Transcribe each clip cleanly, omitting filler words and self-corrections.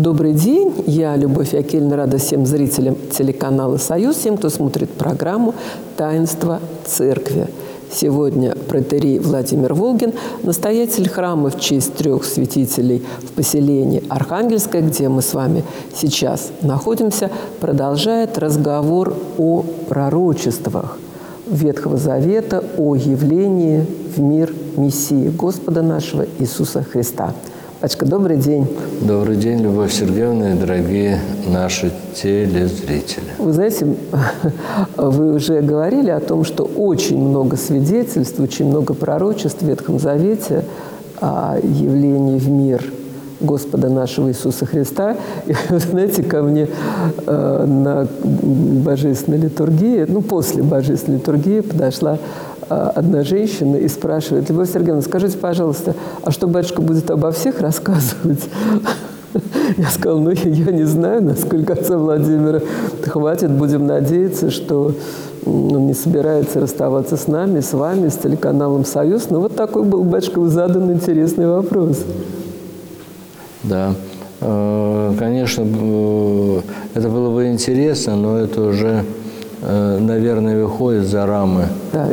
Добрый день, я Любовь Якельевна, рада всем зрителям телеканала «Союз», всем, кто смотрит программу «Таинство Церкви». Сегодня протоиерей Владимир Волгин, настоятель храма в честь 3 святителей в поселении Архангельское, где мы с вами сейчас находимся, продолжает разговор о пророчествах Ветхого Завета, о явлении в мир Мессии Господа нашего Иисуса Христа. Батюшка, добрый день. Добрый день, Любовь Сергеевна и дорогие наши телезрители. Вы знаете, вы уже говорили о том, что очень много свидетельств, очень много пророчеств в Ветхом Завете о явлении в мир Господа нашего Иисуса Христа. И вы знаете, ко мне на божественной литургии, после божественной литургии подошла одна женщина и спрашивает: Любовь Сергеевна, скажите, пожалуйста, а что батюшка будет обо всех рассказывать? Я сказала, я не знаю, насколько отца Владимира хватит. Будем надеяться, что он не собирается расставаться с нами, с вами, с телеканалом «Союз». Но вот такой был, батюшка, задан интересный вопрос. Да, конечно, это было бы интересно, но это уже, наверное, выходит за рамы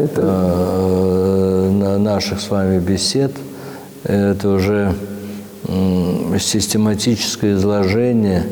наших с вами бесед. Это уже систематическое изложение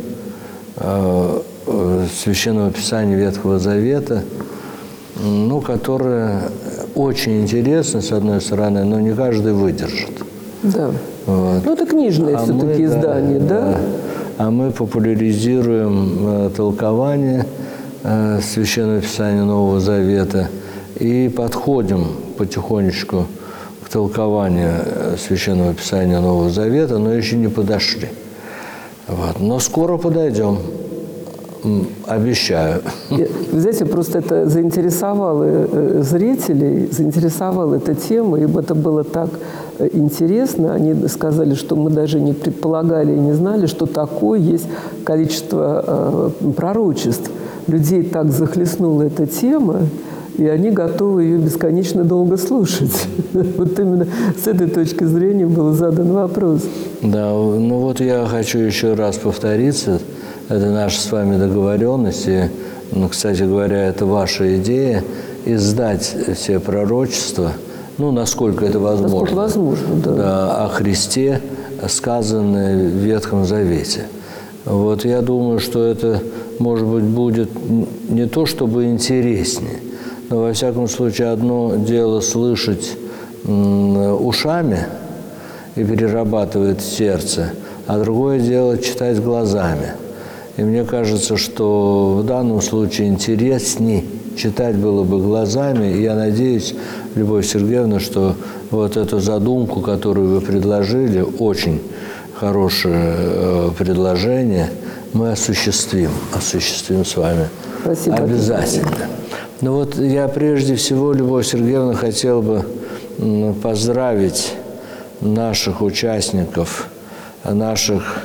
Священного Писания Ветхого Завета, которое очень интересно, с одной стороны, но не каждый выдержит. Да. Вот. Это книжное все-таки издание, да? А мы популяризируем толкование Священного Писания Нового Завета и подходим потихонечку к толкованию Священного Писания Нового Завета, но еще не подошли. Вот. Но скоро подойдем. Обещаю. Вы знаете, просто это заинтересовало зрителей, заинтересовала эта тема, им это было так интересно. Они сказали, что мы даже не предполагали и не знали, что такое есть количество пророчеств. Людей так захлестнула эта тема, и они готовы ее бесконечно долго слушать. Вот именно с этой точки зрения был задан вопрос. Да, я хочу еще раз повториться. Это наша с вами договоренность. И, кстати говоря, это ваша идея издать все пророчества, насколько это возможно. Насколько возможно, да. Да, о Христе, сказанное в Ветхом Завете. Я думаю, что это, может быть, будет не то чтобы интереснее, но, во всяком случае, одно дело слышать ушами и перерабатывать в сердце, а другое дело читать глазами. И мне кажется, что в данном случае интересней читать было бы глазами. И я надеюсь, Любовь Сергеевна, что вот эту задумку, которую вы предложили, очень хорошее предложение, мы осуществим с вами. Спасибо. Обязательно. Я прежде всего, Любовь Сергеевна, хотел бы поздравить наших участников, наших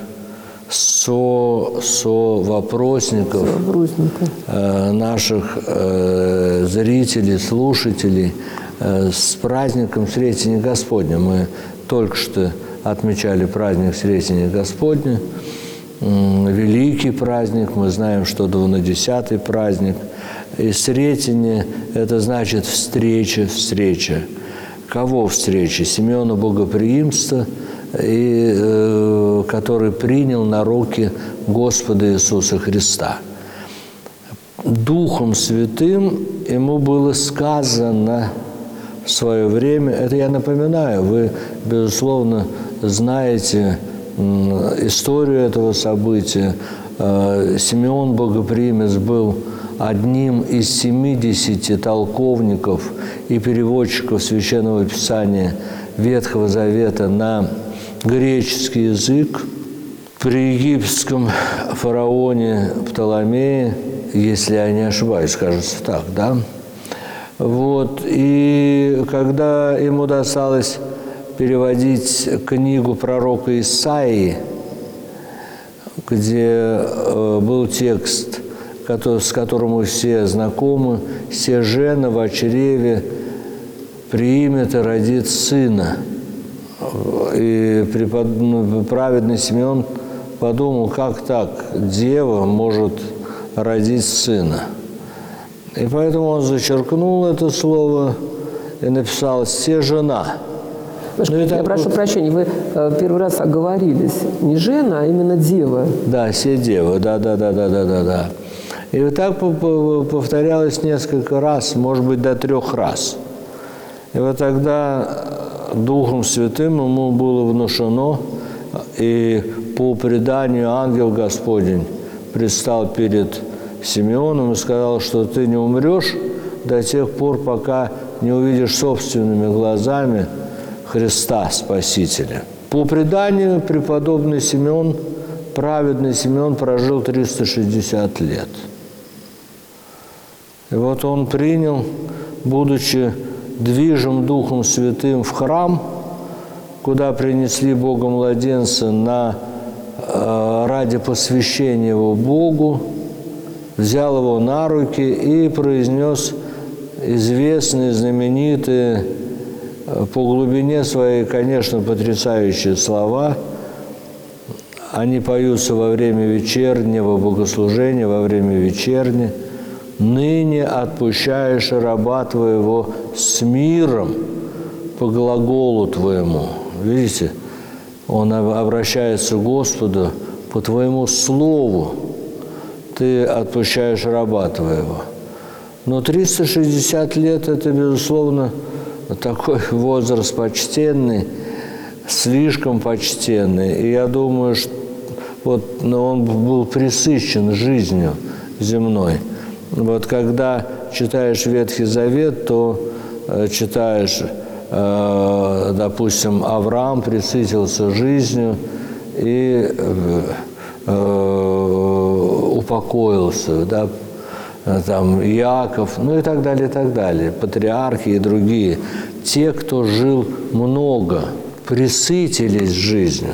вопросников, наших зрителей, слушателей с праздником Сретения Господня. Мы только что отмечали праздник Сретения Господня, великий праздник, мы знаем, что 12-й праздник. И Сретение – это значит встреча. Кого встреча? Симеона Богоприимца, который принял на руки Господа Иисуса Христа. Духом Святым ему было сказано в свое время, это я напоминаю, вы, безусловно, знаете историю этого события. Симеон Богоприимец был одним из 70 толковников и переводчиков Священного Писания Ветхого Завета на греческий язык. При египетском фараоне Птоломее, если я не ошибаюсь, кажется так, да? И когда ему досталось переводить книгу пророка Исаии, где был текст, с которым мы все знакомы: «Се жена во чреве примет и родит сына». И праведный Симеон подумал, как так дева может родить сына. И поэтому он зачеркнул это слово и написал «се жена». Я прошу прощения, вы первый раз оговорились. Не жена, а именно дева. Да, се дева, да. И вот так повторялось несколько раз, может быть, до 3 раз. И вот тогда Духом Святым ему было внушено, и по преданию ангел Господень предстал перед Симеоном и сказал, что ты не умрешь до тех пор, пока не увидишь собственными глазами Христа Спасителя. По преданию преподобный Симеон, праведный Симеон, прожил 360 лет. И вот он принял, будучи движим Духом Святым в храм, куда принесли Бога младенца ради посвящения его Богу, взял его на руки и произнес известные, знаменитые, по глубине своей, конечно, потрясающие слова. Они поются во время вечернего богослужения, во время вечерни. «Ныне отпущаешь раба твоего с миром по глаголу твоему». Видите, он обращается к Господу по твоему слову. Ты отпущаешь раба твоего. Но 360 лет – это, безусловно, такой возраст почтенный, слишком почтенный. И я думаю, что он был пресыщен жизнью земной. Вот когда читаешь Ветхий Завет, то читаешь, допустим, Авраам пресытился жизнью и упокоился, да, там Иаков, ну и так далее, патриархи и другие. Те, кто жил много, пресытились жизнью.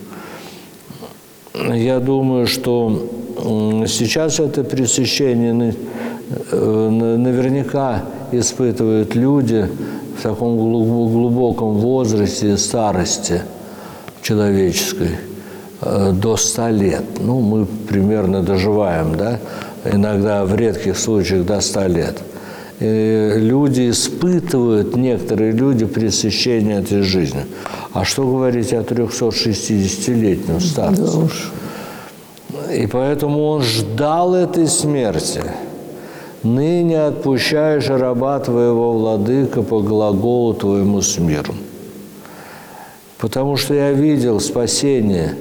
Я думаю, что сейчас это пресыщение наверняка испытывают люди в таком глубоком возрасте, старости человеческой, до 100 лет. Ну, мы примерно доживаем, да, иногда в редких случаях до 100 лет. И люди испытывают, некоторые люди, пресыщение этой жизнью. А что говорить о 360-летнем старце? Да уж. И поэтому он ждал этой смерти. «Ныне отпущаешь раба твоего, владыка, по глаголу твоему с миром». Потому что я видел спасение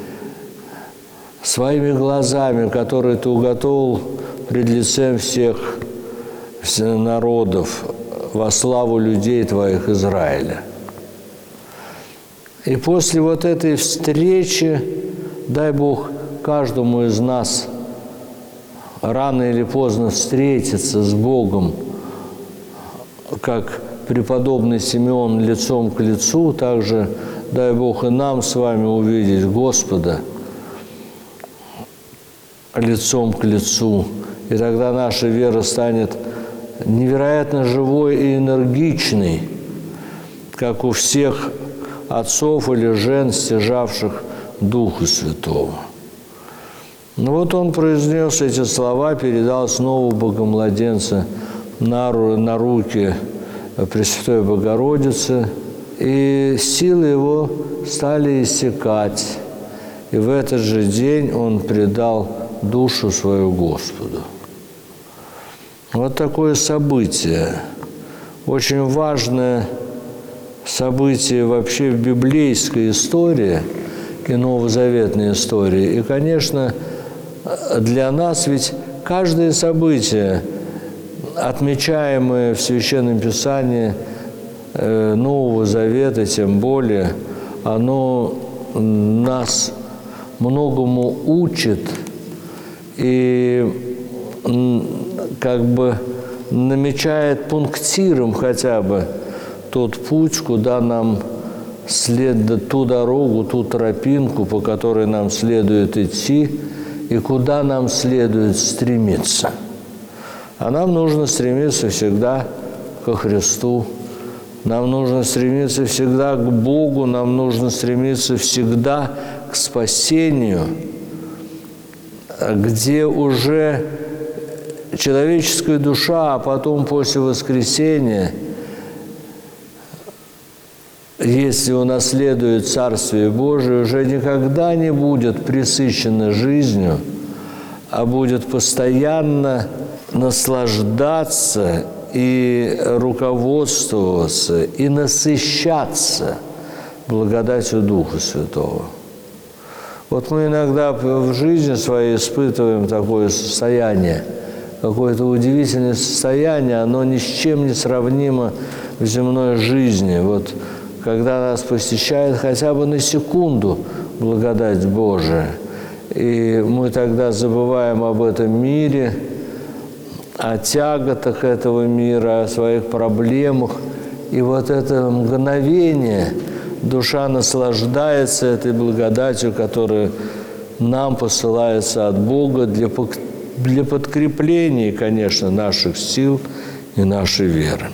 своими глазами, которые ты уготовил пред лицем всех народов во славу людей твоих Израиля. И после вот этой встречи, дай Бог каждому из нас рано или поздно встретиться с Богом, как преподобный Симеон лицом к лицу, также дай Бог и нам с вами увидеть Господа лицом к лицу. И тогда наша вера станет невероятно живой и энергичной, как у всех отцов или жен, стяжавших Духа Святого. Ну вот он произнес эти слова, передал снова Богомладенца на руки Пресвятой Богородицы, и силы его стали иссякать. И в этот же день он предал душу свою Господу. Вот такое событие, очень важное событие вообще в библейской истории и новозаветной истории. И, конечно, для нас ведь каждое событие, отмечаемое в Священном Писании Нового Завета, тем более, оно нас многому учит и как бы намечает пунктиром хотя бы тот путь, куда нам ту дорогу, ту тропинку, по которой нам следует идти и куда нам следует стремиться. А нам нужно стремиться всегда ко Христу, нам нужно стремиться всегда к Богу, нам нужно стремиться всегда к спасению, где уже человеческая душа, а потом после воскресения, если унаследует Царствие Божие, уже никогда не будет пресыщена жизнью, а будет постоянно наслаждаться и руководствоваться, и насыщаться благодатью Духа Святого. Вот мы иногда в жизни своей испытываем такое состояние, какое-то удивительное состояние, оно ни с чем не сравнимо в земной жизни. Вот когда нас посещает хотя бы на секунду благодать Божия, и мы тогда забываем об этом мире, о тяготах этого мира, о своих проблемах. И вот это мгновение душа наслаждается этой благодатью, которая нам посылается от Бога для подкрепления, конечно, наших сил и нашей веры.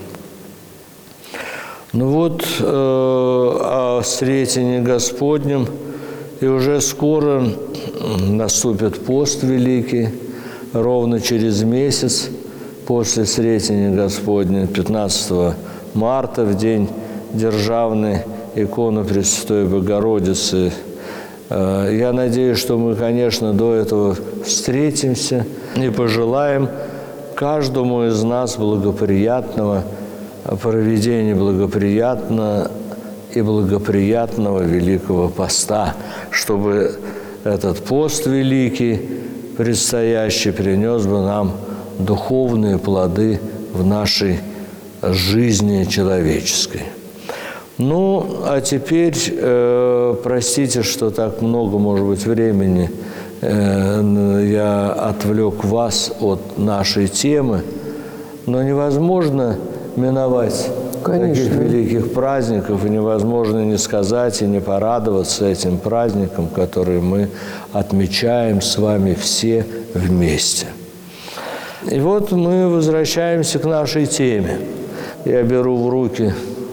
Ну вот о Сретении Господнем, и уже скоро наступит пост великий, ровно через месяц после Сретения Господня, 15 марта, в день державной иконы Пресвятой Богородицы. Я надеюсь, что мы, конечно, до этого встретимся и пожелаем каждому из нас благоприятного проведения благоприятного Великого Поста, чтобы этот пост великий, предстоящий, принес бы нам духовные плоды в нашей жизни человеческой. Ну, а теперь, простите, что так много, может быть, времени я отвлек вас от нашей темы, но невозможно миновать таких великих праздников, и невозможно не сказать и не порадоваться этим праздникам, которые мы отмечаем с вами все вместе. И вот мы возвращаемся к нашей теме. Я беру в руки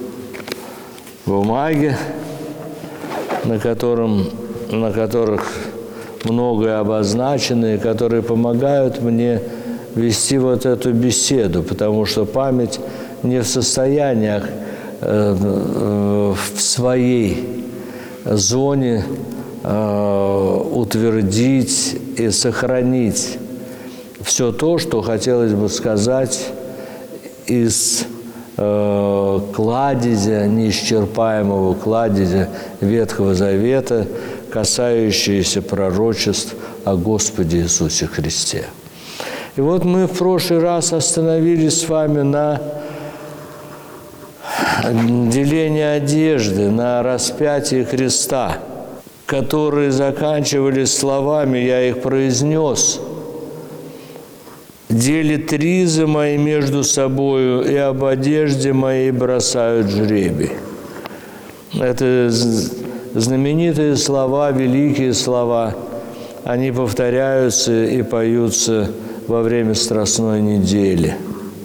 бумаги, на которых многое обозначено, и которые помогают мне вести вот эту беседу, потому что память не в состоянии в своей зоне утвердить и сохранить все то, что хотелось бы сказать из кладезя, неисчерпаемого кладезя Ветхого Завета, касающиеся пророчеств о Господе Иисусе Христе. И вот мы в прошлый раз остановились с вами на делении одежды, на распятии Христа, которые заканчивались словами, я их произнес: «Делят ризы мои между собою, и об одежде моей бросают жребий». Это знаменитые слова, великие слова. Они повторяются и поются во время Страстной недели.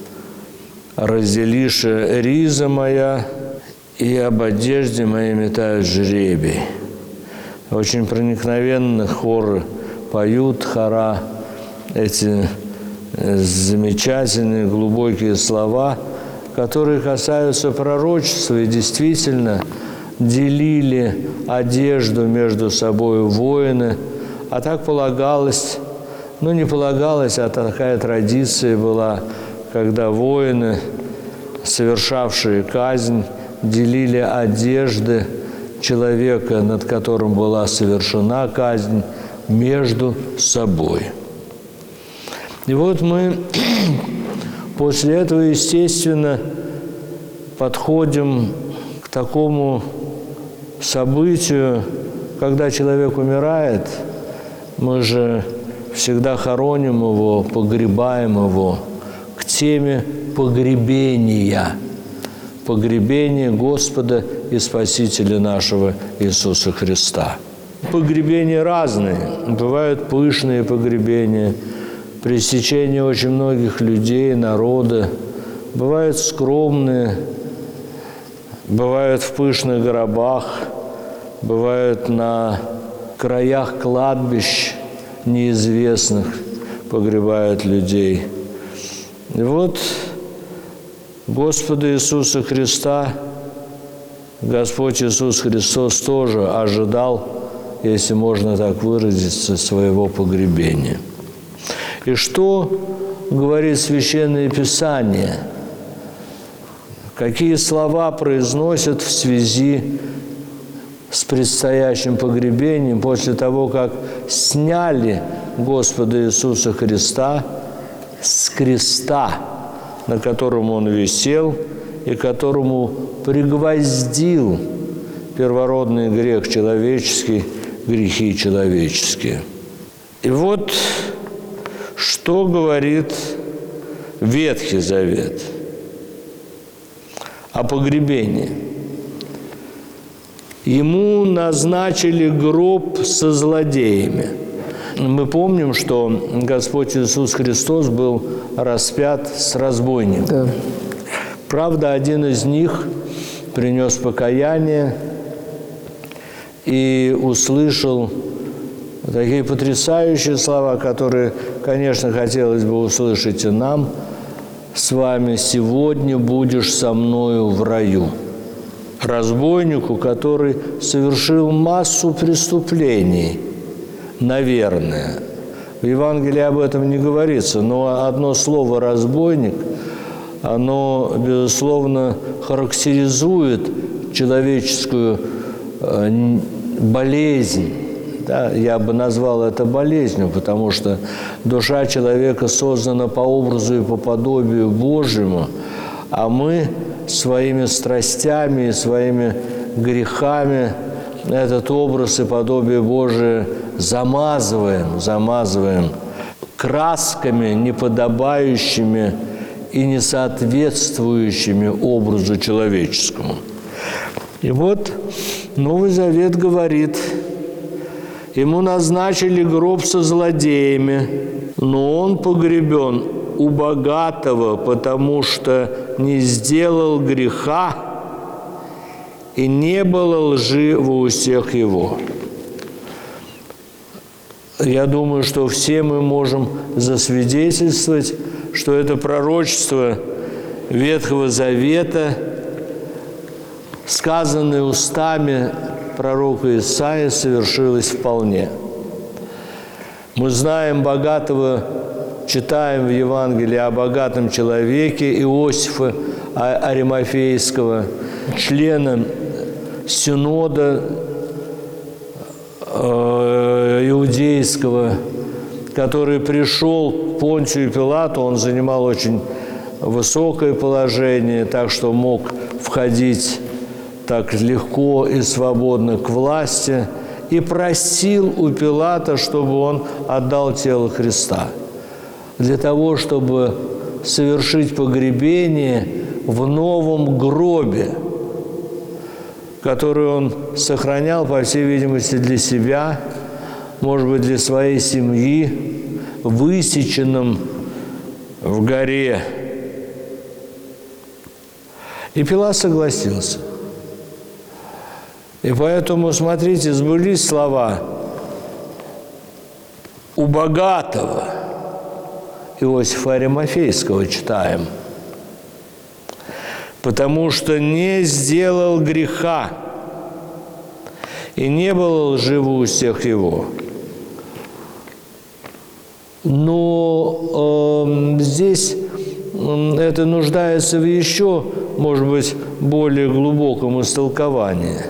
«Разделиша риза моя, и об одежде моей метают жребий». Очень проникновенно хоры поют, хора, эти замечательные, глубокие слова, которые касаются пророчества, и действительно делили одежду между собой воины, а так полагалось, не полагалось, а такая традиция была, когда воины, совершавшие казнь, делили одежды человека, над которым была совершена казнь, между собой. И вот мы после этого, естественно, подходим к такому событию, когда человек умирает, мы же всегда хороним его, погребаем его, к теме погребения Господа и Спасителя нашего Иисуса Христа. Погребения разные, бывают пышные погребения, при стечении очень многих людей, народа, бывают скромные, бывают в пышных гробах, бывают на краях кладбищ неизвестных погребают людей. И вот Господа Иисуса Христа, Господь Иисус Христос тоже ожидал, если можно так выразиться, своего погребения. И что говорит Священное Писание? Какие слова произносят в связи с предстоящим погребением после того, как сняли Господа Иисуса Христа с креста, на котором Он висел и которому пригвоздил первородный грех человеческий, грехи человеческие. И вот что говорит Ветхий Завет о погребении. Ему назначили гроб со злодеями. Мы помним, что Господь Иисус Христос был распят с разбойником. Да. Правда, один из них принес покаяние и услышал такие потрясающие слова, которые, конечно, хотелось бы услышать и нам с вами: «Сегодня будешь со мною в раю». Разбойнику, который совершил массу преступлений, наверное. В Евангелии об этом не говорится, но одно слово «разбойник», оно, безусловно, характеризует человеческую болезнь. Да, я бы назвал это болезнью, потому что душа человека создана по образу и по подобию Божьему, а мы своими страстями и своими грехами этот образ и подобие Божие замазываем красками, неподобающими и не соответствующими образу человеческому. И вот Новый Завет говорит: ему назначили гроб со злодеями, но он погребен у богатого, потому что не сделал греха, и не было лжи во устах его. Я думаю, что все мы можем засвидетельствовать, что это пророчество Ветхого Завета, сказанное устами пророка Исаии, совершилось вполне. Мы знаем богатого, читаем в Евангелии о богатом человеке Иосифа Аримафейского, члена Синода иудейского, который пришел к Понтию Пилату. Он занимал очень высокое положение, так что мог входить так легко и свободно к власти, и просил у Пилата, чтобы он отдал тело Христа, для того, чтобы совершить погребение в новом гробе, который он сохранял, по всей видимости, для себя, может быть, для своей семьи, высеченном в горе. И Пилат согласился. И поэтому, смотрите, сбылись слова у богатого Иосифа Аримафейского, читаем: потому что не сделал греха, и не было лжи в устах его. Но здесь это нуждается в еще, может быть, более глубоком истолковании.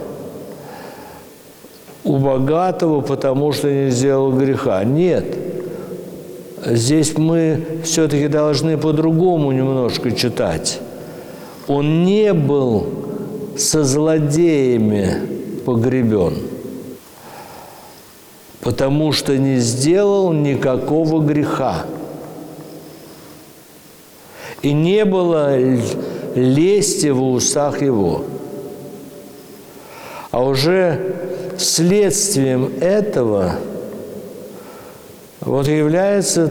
У богатого, потому что не сделал греха. Нет. Здесь мы все-таки должны по-другому немножко читать. Он не был со злодеями погребен, потому что не сделал никакого греха. И не было лести в устах его. А уже следствием этого вот является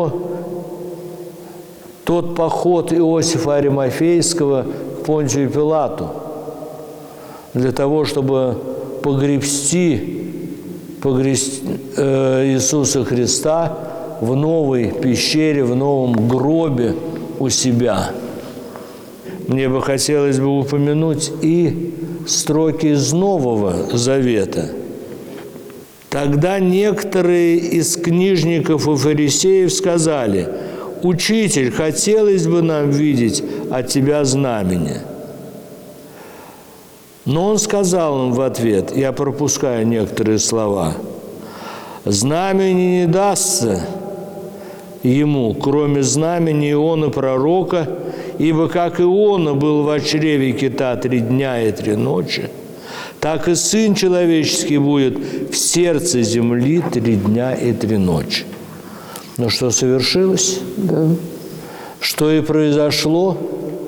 тот поход Иосифа Аримафейского к Понтию Пилату для того, чтобы погребсти Иисуса Христа в новой пещере, в новом гробе у себя. Мне бы хотелось бы упомянуть и строки из Нового Завета. Тогда некоторые из книжников и фарисеев сказали: «Учитель, хотелось бы нам видеть от тебя знамение». Но он сказал им в ответ, я пропускаю некоторые слова: «Знамение не дастся ему, кроме знамения Ионы пророка, ибо как Иона был во чреве кита 3 дня и 3 ночи, так и Сын Человеческий будет в сердце земли 3 дня и 3 ночи». Но что совершилось? Да. Что и произошло?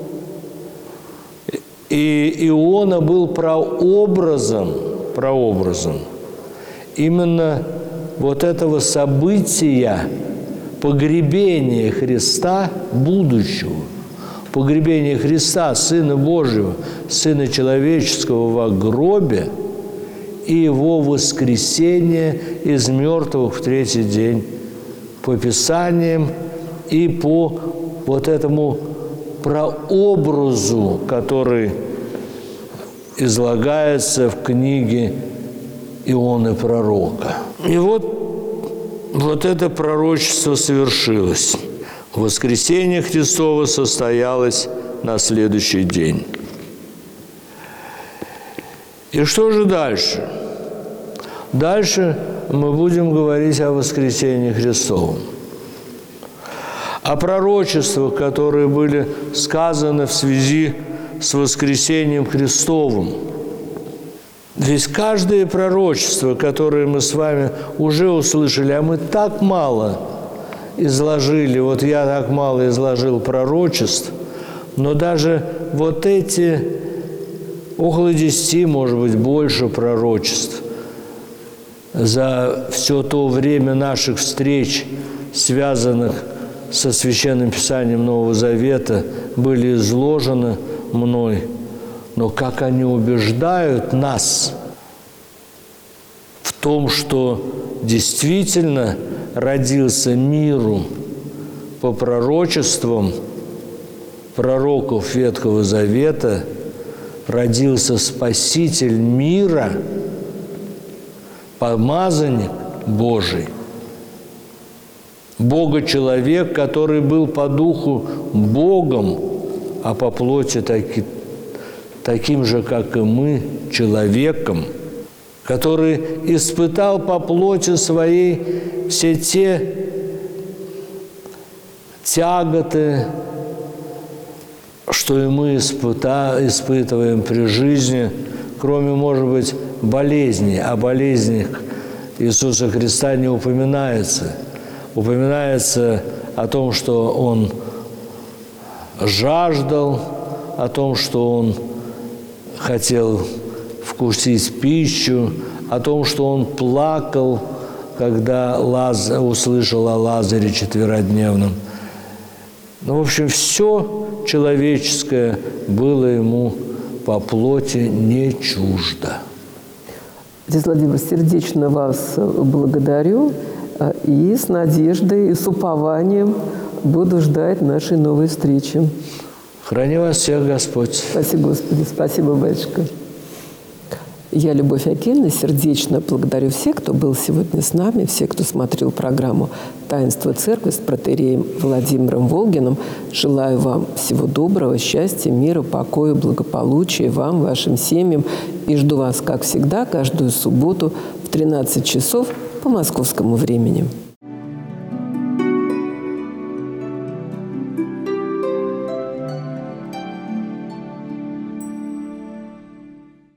И Иона был прообразом именно вот этого события погребения Христа будущего, погребения Христа, Сына Божьего, Сына Человеческого во гробе и Его воскресения из мертвых в 3-й день по Писаниям и по вот этому прообразу, который излагается в книге Ионы пророка. И вот это пророчество совершилось. Воскресение Христово состоялось на следующий день. И что же дальше? Дальше мы будем говорить о воскресении Христовом, о пророчествах, которые были сказаны в связи с воскресением Христовым. Ведь каждое пророчество, которое мы с вами уже услышали, а мы так мало изложили, вот я так мало изложил пророчеств, но даже вот эти около 10, может быть, больше пророчеств за все то время наших встреч, связанных со Священным Писанием Нового Завета, были изложены мной. Но как они убеждают нас в том, что действительно родился миру по пророчествам пророков Ветхого Завета, родился Спаситель мира, помазанник Божий, Бога-человек, который был по духу Богом, а по плоти таким же, как и мы, человеком, который испытал по плоти своей все те тяготы, что и мы испытываем при жизни, кроме, может быть, болезней. О болезнях Иисуса Христа не упоминается. Упоминается о том, что Он жаждал, о том, что Он хотел вкусить пищу, о том, что Он плакал, когда услышал о Лазаре четверодневном. Ну, в общем, все человеческое было Ему по плоти не чуждо. Отец Владимир, сердечно вас благодарю и с надеждой, и с упованием буду ждать нашей новой встречи. Храни вас всех Господь. Спасибо, Господи. Спасибо, батюшка. Я, Любовь Акельевна, сердечно благодарю всех, кто был сегодня с нами, всех, кто смотрел программу «Таинство Церкви» с протоиереем Владимиром Волгиным. Желаю вам всего доброго, счастья, мира, покоя, благополучия вам, вашим семьям. И жду вас, как всегда, каждую субботу в 13 часов по московскому времени.